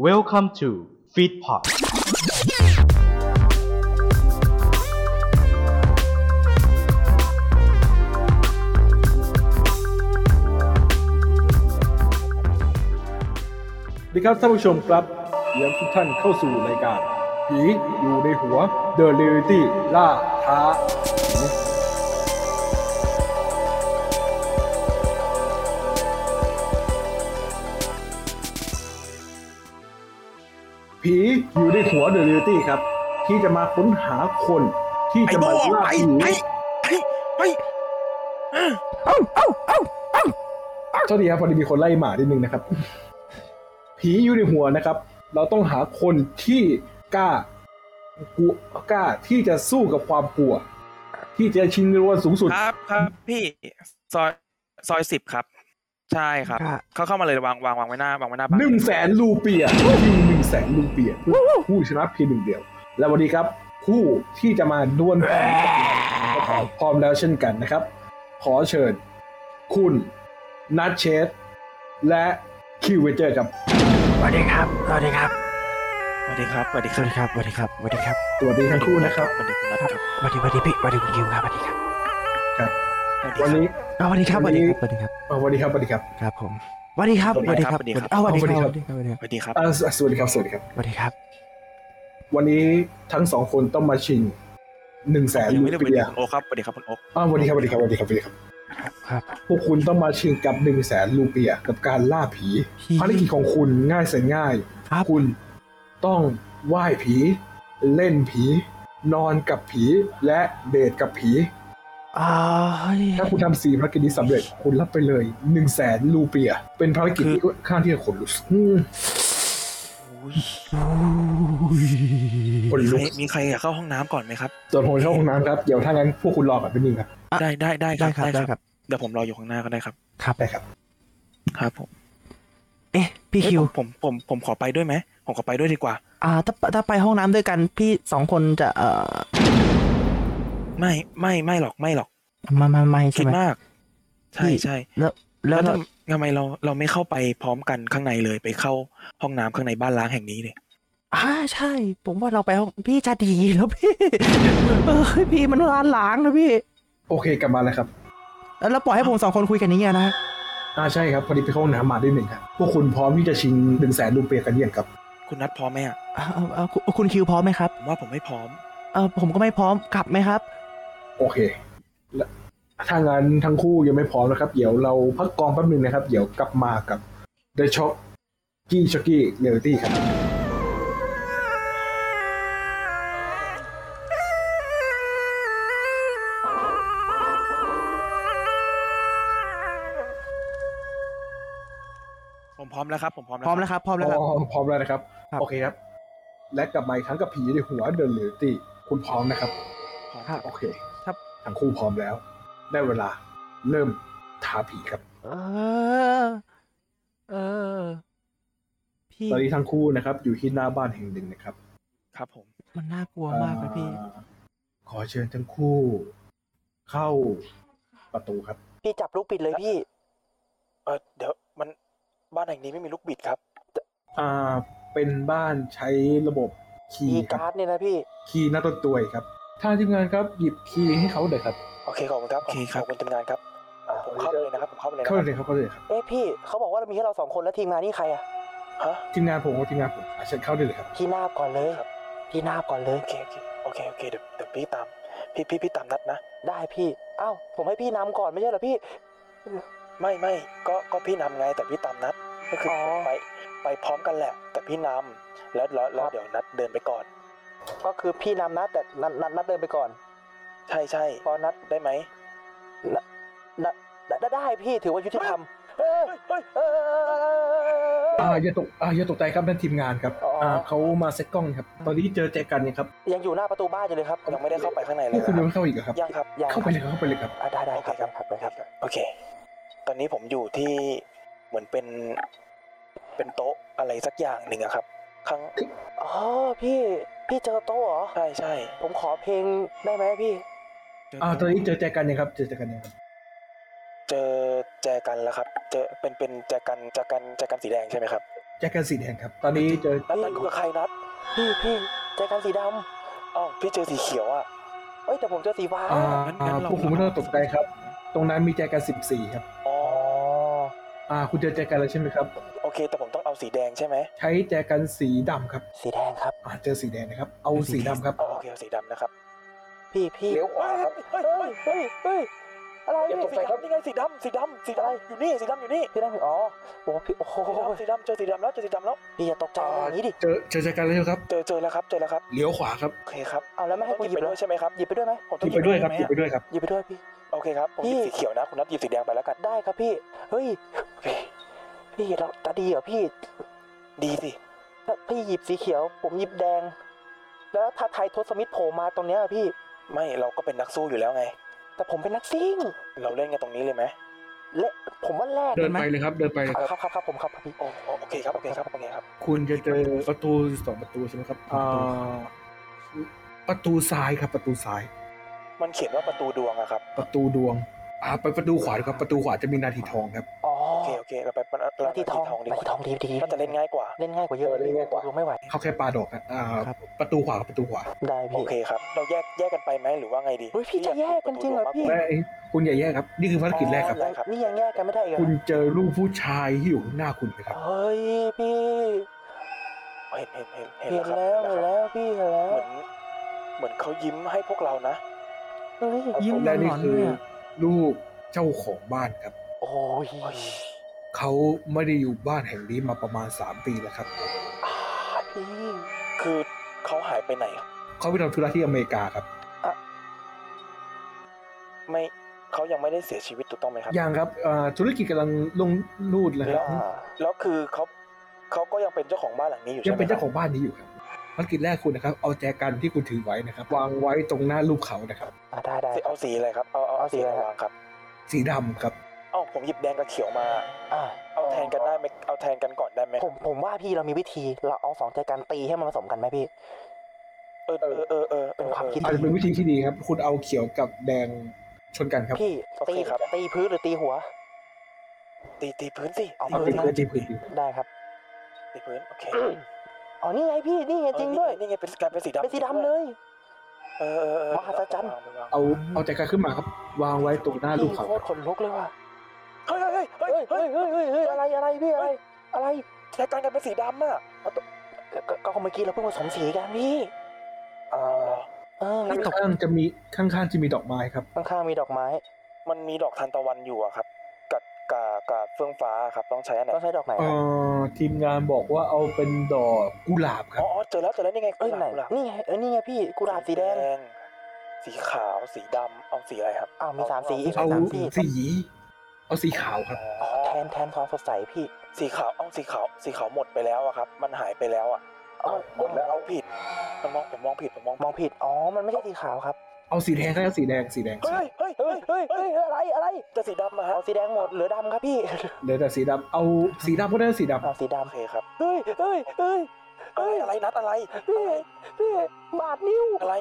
Welcome to Feedpot สวัสดีครับท่านผู้ชมครับเยี่ยมทุกท่านเข้าสู่รายการผีอยู่ในหัว The Reality ล่าท้าผีอยู่ในหัว The Reality ครับที่จะมาค้นหาคนที่จะมาล่าผีโทษทีครับพอดีมีคนไล่หมานิดนึงนะครับผีอยู่ในหัวนะครับเราต้องหาคนที่กล้ที่จะสู้กับความกลัวที่จะชิงรางวัลสูงสุดครับพี่ซอย10ครับใช่ครับเข้ามาเลยวางไว้หน้าบ้าน 100,000 รูเปียที่100,000 รูเปียผู้ชนะเพียงหนึ่งเดียวและวันนี้ครับผู้ที่จะมาดวลพร้อมแล้วเช่นกันนะครับขอเชิญคุณนัทเชสและคิวเวเจอร์ครับสวัสดีครับสวัสดีครับสวัสดีทั้งคู่นะครับสวัสดีคุณนัทครับสวัสดีพี่สวัสดีคุณคิวครับสวัสดีครับครับวันนี้สวัสดีครับครับผมสวัสดีครับสวัสดีครับสวัสดีครับวันนี้ทั้งสองคนต้องมาชิง100,000 รูเปียโอ้ครับสวัสดีครับคุณโอ๊คสวัสดีครับพวกคุณต้องมาชิงกับ100,000 รูเปียกับการล่าผีภารกิจของคุณง่ายแสนง่ายคุณต้องไหว้ผีเล่นผีนอนกับผีและเดทกับผีถ้าคุณทำ4ภารกิจนี้สำเร็จคุณรับไปเลย100,000 รูเปียเป็นภารกิจที่ค่อนข้างที่จะขนลุกมีใครอยากเข้าห้องน้ำก่อนไหมครับส่วนผมเข้าห้องน้ำครับเดี๋ยวถ้างั้นพวกคุณรอก่อนเป็นนึงครับได้ครับเดี๋ยวผมรออยู่ข้างหน้าก็ได้ครับได้ครับครับผมพี่คิวผมขอไปด้วยไหมผมขอไปด้วยดีกว่าถ้าไปห้องน้ำด้วยกันพี่2คนจะไม่หรอกไม่ใช่ไหมคิดมากใช่แล้วทำไมเราไม่เข้าไปพร้อมกันข้างในเลยไปเข้าห้องน้ำข้างในบ้านล้างแห่งนี้เลยใช่ผมว่าเราไปห้องพี่จะดีแล้วพี่พี่มันร้านล้างนะพี่โอเคกลับมาแล้วครับแล้วปล่อยให้ผม2คนคุยกันนี้นะใช่ครับพอดีไปเข้าห้องน้ำมาได้1ครับพวกคุณพร้อมที่จะชิง100,000 รูเปียกันยังครับคุณนัทพร้อมไหมคุณคิวพร้อมไหมครับผมว่าผมไม่พร้อมผมก็ไม่พร้อมกลับไหมครับโอเคถ้างั้นทั้งคู่ยังไม่พร้อมนะครับเดี๋ยวเราพักกองแป๊บนึงนะครับเดี๋ยวกลับมากับ The Shocky Reality ครับผมพร้อมแล้วครับพร้อมแล้วนะครับโอเคครับและกลับมาอีกครั้งกับผีในหัว The Reality คุณพร้อมนะครับโอเคครับทั้งคู่พร้อมแล้วได้เวลาเริ่มท้าผีครับพี่ตอนนี้ทั้งคู่นะครับอยู่ที่หน้าบ้านแห่งหนึ่งนะครับครับผมมันน่ากลัวมากเลยพี่ขอเชิญทั้งคู่เข้าประตูครับพี่จับลูกปิดเลยพี่เดี๋ยวมันบ้านแห่งนี้ไม่มีลูกบิดครับเป็นบ้านใช้ระบบคีย์การ์ดเนี่ยนะพี่คีย์หน้าต้นตัวครับทางทีมงานครับหยิบคีย์ให้เขาเลยครับโอเคขอบคุณครับขอบคุณทีมงานครับผมเข้าเลยนะครับเข้าเลยครับพี่เขาบอกว่าเรามีแค่เรา2คนแล้วทีมงานนี่ใครทีมงานผมเชิญเข้าได้เลยครับพี่นาบก่อนเลยโอเคเดี๋ยวพี่ตามพี่ตามนัดนะได้พี่ผมให้พี่นำก่อนไม่ใช่เหรอพี่ไม่ก็พี่นำไงแต่พี่ตามนัดก็คือไปพร้อมกันแหละแต่พี่นำแล้วเดี๋ยวนัดเดินไปก่อนก็คือพี่นำนะแต่นัดเดินไปก่อนใช่พอนัดได้ไหมได้พี่ถือว่ายุติธรรมอย่าตกใจครับนั่นทีมงานครับเขามาเซ็ตกล้องครับตอนนี้เจอแจกันเนี่ยครับยังอยู่หน้าประตูบ้านอยู่เลยครับยังไม่ได้เข้าไปข้างในเลยคุณยังไม่เข้าอีกครับยังครับเข้าไปเลยครับได้ครับโอเคตอนนี้ผมอยู่ที่เหมือนเป็นโต๊ะอะไรสักอย่างหนึ่งครับพี่เจอโต๊ะเหรอใช่ผมขอเพลงได้ไหมพี่ตอนนี้เจอแจกันยังครับเจอแจกันแล้วครับเจอเป็นแจกันสีแดงใช่ไหมครับแจกันสีแดงครับ ตอนนี้เจอนัดอยู่กับใครนัดพี่แจกันสีดอ้าวพี่เจอสีเขียวอ่ะำแต่ผมเจอสีฟ้าพวกคุณไม่ต้องตกใจครับ ตรงนั้นมีแจกัน14ครับอ๋อคุณเจอแจกันแล้วใช่ไหมครับโอเคแต่ผมต้องเอาสีแดงใช่ไหมใช้แจกันสีดำครับสีแดงครับเจอสีแดงนะครับ เอาสีดำครับโอเคเอาสีดำนะครับพี่เลี้ยวขวาครับเฮ้ยอะไรอย่าตกใจครับนี่ไงสีดำอยู่นี่สีดำอยู่นี่พี่ได้อ๋อโอ้พี่โอ้โหสีดำเจอสีดำแล้วพี่อย่าตกใจอย่างนี้ดิเจอแจกันแล้วครับเจอแล้วครับเลี้ยวขวาครับโอเคครับเอาแล้วไม่ให้กูหยิบไปด้วยใช่ไหมครับหยิบไปด้วยไหมผมต้หองยิบไปด้วยครับหยิบไปด้วยครับหยิบไปด้วยพี่โอเคครับผมหยิบสีเขียวนะคุณนัทหยิบสีแดงไปแล้วกันได้ครับพี่เฮ้ยพี่เราจะดีเหรอพี่ดีสิถ้าพี่หยิบสีเขียวผมหยิบแดง แล้วถ้าไทยทศมิตรโผล่มาตรงเนี้ยพี่ไม่เราก็เป็นนักสู้อยู่แล้วไงแต่ผมเป็นนักซิ่งเราเล่นกันตรงนี้เลยไหมและผมว่าแรกเดินไปเลยครับครับผมครับพี่โอเคครับคุณจะเจอประตู2ประตูใช่ไหมครับประตูซ้ายครับประตูซ้ายมันเขียนว่าประตูดวงอะครับประตูดวงไปประตูขวาครับประตูขวาจะมีนาทีทองครับโอเคเราไปนาทีทองดีนาทีทองดีน่าจะเล่นง่ายกว่าเล่นง่ายกว่าเยอะดูไม่ไหวเขาแค่ปาดอกครับประตูขวาประตูขวาได้โอพี่เคครับเราแยกกันไปไหมหรือว่าไงดีเฮ้ยพี่จะแยกกันจริงเหรอพี่ไม่คุณอย่าแยกครับนี่คือภารกิจแรกครับนี่ยังแยกกันไม่ได้อีกคุณเจอรูปผู้ชายที่อยู่หน้าคุณไหมครับเฮ้ยพี่เห็นแล้วพี่เห็นแล้วเหมือนเขายิ้มให้พวกเรานะเฮ้ยยิ้มและหนี่ลอนคือเนี่ยรูปเจ้าของบ้านครับโอ้ยเขาไม่ได้อยู่บ้านแห่งนี้มาประมาณ3 ปีแล้วครับพี่คือเขาหายไปไหนเขาไปทำธุระที่อเมริกาครับไม่เขายังไม่ได้เสียชีวิตถูกต้องไหมครับยังครับธุรกิจกำลังลงรูดเลยครับแล้วคือเขาก็ยังเป็นเจ้าของบ้านหลังนี้อยู่ยังเป็นเจ้าของบ้านนี้อยู่ครับภารกิจแรกคุณนะครับเอาแจกันที่คุณถือไว้นะครับวางไว้ตรงหน้ารูปเขานะครับได้เอาสีอะไรครับเอาสีอะไรวางครับสีดำครับผมหยิบแดงกับเขียวมาเอาแทนกันได้ไหมเอาแทนกันก่อนได้ไหมผมว่าพี่เรามีวิธีเราเอา2ใจกันตีให้มันผสมกันไหมพี่เป็นความคิดอาจจะเป็นวิธีที่ดีครับคุณเอาเขียวกับแดงชนกันครับพี่ตีพื้นหรือตีหัวตีพื้นสิเอาตีพื้นได้ครับตีพื้นโอเคอ๋อนี่ไงพี่นี่ไงจริงด้วยนี่ไงเป็นกลายเป็นสีดำเป็นสีดำเลยมหัศจรรย์เอาแจกันขึ้นมาครับวางไว้ตรงหน้ารูปเขาโคตรขนลุกเลยว่ะเฮ้ยอะไรพี่อะไรแค่กันเป็นสีดำอ่ะก็เมื่อกี้เราเพิ่งผสมสีกันพี่ข้างๆจะมีดอกไม้ครับข้างๆมีดอกไม้มันมีดอกทานตะวันอยู่อะครับกับเฟื่องฟ้าครับต้องใช้อันไหนต้องใช้ดอกไหนทีมงานบอกว่าเอาเป็นดอกกุหลาบครับเจอแล้วนี่ไงไหนนี่ไงพี่กุหลาบสีแดงสีขาวสีดำเอาสีอะไรครับมี3สีอีกเอา 3สีเอาสีขาวครับแทนความสดใสพี่สีขาวสีขาวหมดไปแล้วอะครับมันหายไปแล้วอะหมดแล้วเอาผิดผมมองผิดมันไม่ใช่สีขาวครับเอาสีแดงครับสีแดงเฮ้ยอะไรจะสีดำมาฮะเอาสีแดงหมดเหลือดำครับพี่เดี๋ยวแต่สีดำเอาสีดำก็ได้สีดำเอาสีดำโอเคครับเฮ้ยอะไรนัดอะไรพี่บาดนิ้วอะไร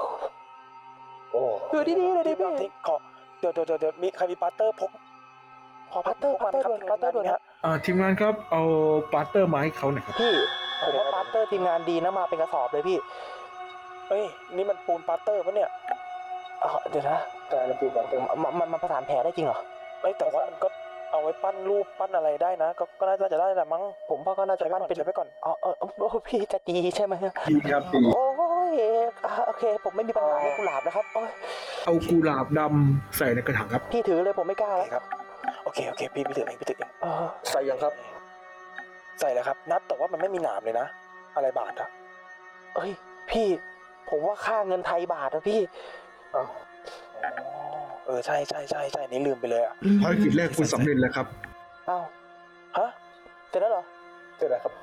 คือดีเลยดิพี่ขอเดี๋ยวมีใครมีปัตเตอร์พกขอพัตเตอร์ด้วยนะทีมงานครับเอาปาร์เตอร์มาให้เขาหน่อยครับพี่ผมว่าพัตเตอร์ทีมงานดีนะมาเป็นกระสอบเลยพี่นี่มันปูนปัตเตอร์ปะเนี่ยเดี๋ยวนะแต่ละปูนปัตเตอร์มันประสานแผลได้จริงเหรอแต่ว่ามันก็เอาไว้ปั้นรูปปั้นอะไรได้นะก็น่าจะได้แหละมั้งผมว่าก็น่าจะปั้นเป็นใช้ไปก่อนพี่จะดีใช่ไหมดีครับดีโอ้ยโอเคผมไม่มีปัญหาเรื่องกุหลาบนะครับเอากุหลาบดำใส่ในกระถางครับพี่ถือเลยผมไม่กล้าแล้วครับโอเคพี่ถือเองใส่ยังครับใส่แล้วครับนัดแต่ว่ามันไม่มีหนามเลยนะอะไรบาทอะพี่ผมว่าค่าเงินไทยบาทนะพี่ใช่นี่ลืมไปเลยอะภารกิจแรกคุณสำเร็จแล้วครับฮะเสร็จแล้วเหรอเสร็จแล้วครับ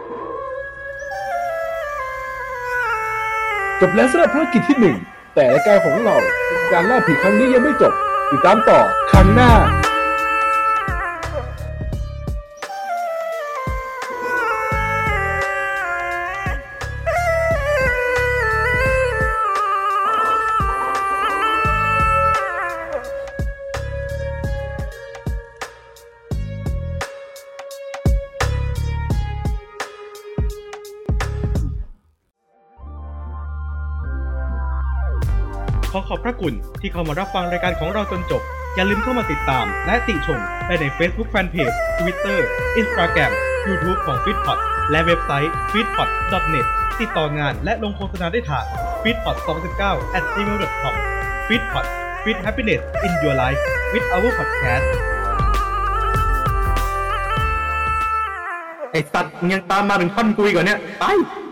จบแล้วสำหรับภารกิจที่1แต่รายการของเราการล่าผีครั้งนี้ยังไม่จบติดตามต่อครั้งหน้าขอขอบพระคุณที่เข้ามารับฟังรายการของเราจนจบอย่าลืมเข้ามาติดตามและติชมได้ใน Facebook Fanpage Twitter Instagram YouTube ของ Feedpot และเว็บไซต์ feedpot.net ติดต่องานและลงโฆษณาได้ทาง feedpot2019@gmail.com Feedpot Feed Happiness in Your Life with our podcast ไอ้สัตว์ยังตามมาถึงท่อนกูอีกเหรอเนี่ยไป